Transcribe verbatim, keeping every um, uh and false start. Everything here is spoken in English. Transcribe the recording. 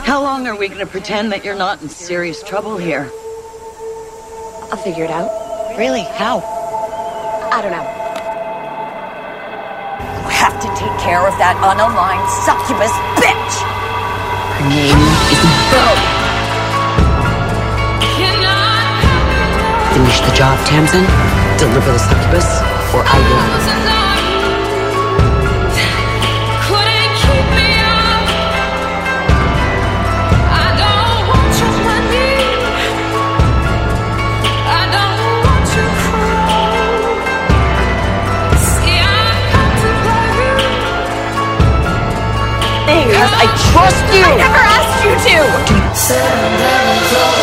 How long are we going to pretend that you're not in serious trouble here? I'll figure it out. Really? How? I don't know. You have to take care of that unaligned succubus bitch! Her name is Bo. Finish the job, Tamsin. Deliver the succubus, or I will. Because I trust you! I never asked you to!